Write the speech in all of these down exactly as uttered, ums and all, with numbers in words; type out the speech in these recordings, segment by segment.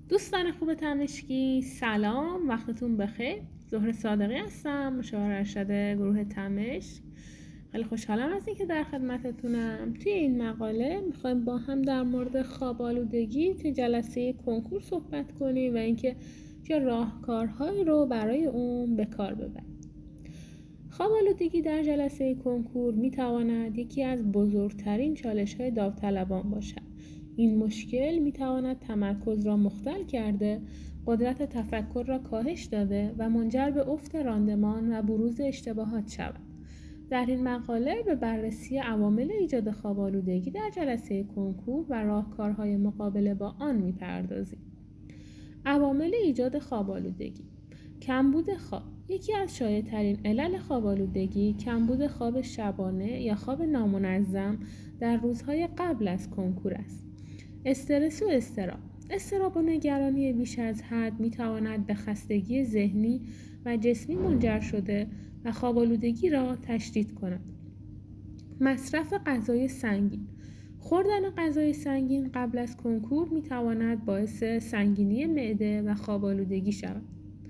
دوستان خوب تمشکی، سلام، وقتتون بخیر. زهره صادقی هستم، مشاور ارشد گروه تمشک. خیلی خوشحالم از اینکه در خدمتتونم. توی این مقاله میخوایم با هم در مورد خواب آلودگی توی جلسه کنکور صحبت کنیم و اینکه چه راهکارهایی رو برای اون به کار ببریم. خواب آلودگی در جلسه کنکور میتواند یکی از بزرگترین چالش‌های داوطلبان باشد. این مشکل میتواند تمرکز را مختل کرده، قدرت تفکر را کاهش داده و منجر به افت راندمان و بروز اشتباهات شود. در این مقاله به بررسی عوامل ایجاد خواب آلودگی در جلسه کنکور و راهکارهای مقابله با آن میپردازیم. عوامل ایجاد خواب آلودگی: کمبود خواب. یکی از شایع‌ترین علل خواب آلودگی کمبود خواب شبانه یا خواب نامنظم در روزهای قبل از کنکور است. استرس و اضطراب. اضطراب و نگرانی بیش از حد می‌تواند به خستگی ذهنی و جسمی منجر شده و خواب آلودگی را تشدید کند. مصرف غذای سنگین. خوردن غذای سنگین قبل از کنکور می‌تواند باعث سنگینی معده و خواب آلودگی شود.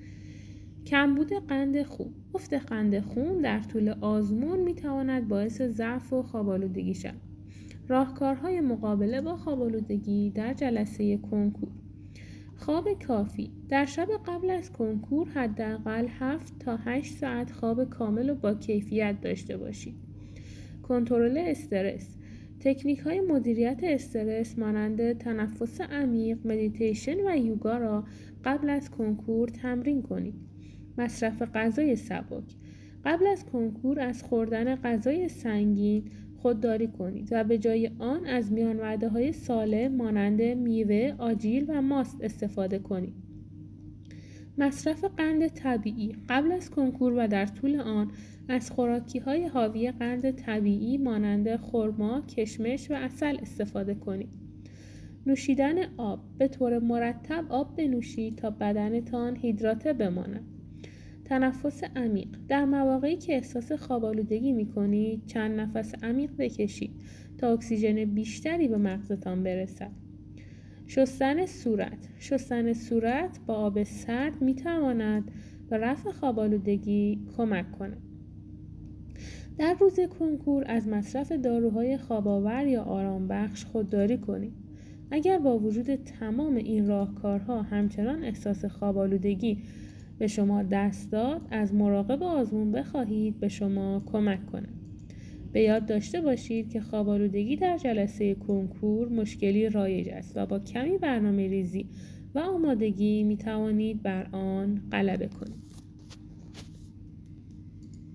کمبود قند خون. افت قند خون در طول آزمون می‌تواند باعث ضعف و خواب آلودگی شود. راهکارهای مقابله با خواب آلودگی در جلسه کنکور: خواب کافی. در شب قبل از کنکور حداقل هفت تا هشت ساعت خواب کامل و با کیفیت داشته باشید. کنترل استرس. تکنیک‌های مدیریت استرس مانند تنفس عمیق، مدیتیشن و یوگا را قبل از کنکور تمرین کنید. مصرف غذای سبک. قبل از کنکور از خوردن غذای سنگین خودداری کنید و به جای آن از میان وعده‌های سالم مانند میوه، آجیل و ماست استفاده کنید. مصرف قند طبیعی. قبل از کنکور و در طول آن از خوراکی‌های حاوی قند طبیعی مانند خرما، کشمش و عسل استفاده کنید. نوشیدن آب. به طور مرتب آب بنوشید تا بدنتان هیدراته بماند. تنفس عمیق. در مواقعی که احساس خواب آلودگی می‌کنید، چند نفس عمیق بکشید تا اکسیژن بیشتری به مغزتان برسد. شستن صورت. شستن صورت با آب سرد می‌تواند به رفع خواب آلودگی کمک کند. در روز کنکور از مصرف داروهای خواب‌آور یا آرامبخش خودداری کنید. اگر با وجود تمام این راهکارها همچنان احساس خواب آلودگی به شما دست داد، از مراقب آزمون بخواهید به شما کمک کنه. به یاد داشته باشید که خواب آلودگی در جلسه کنکور مشکلی رایج است و با کمی برنامه ریزی و آمادگی می توانید بر آن غلبه کنید.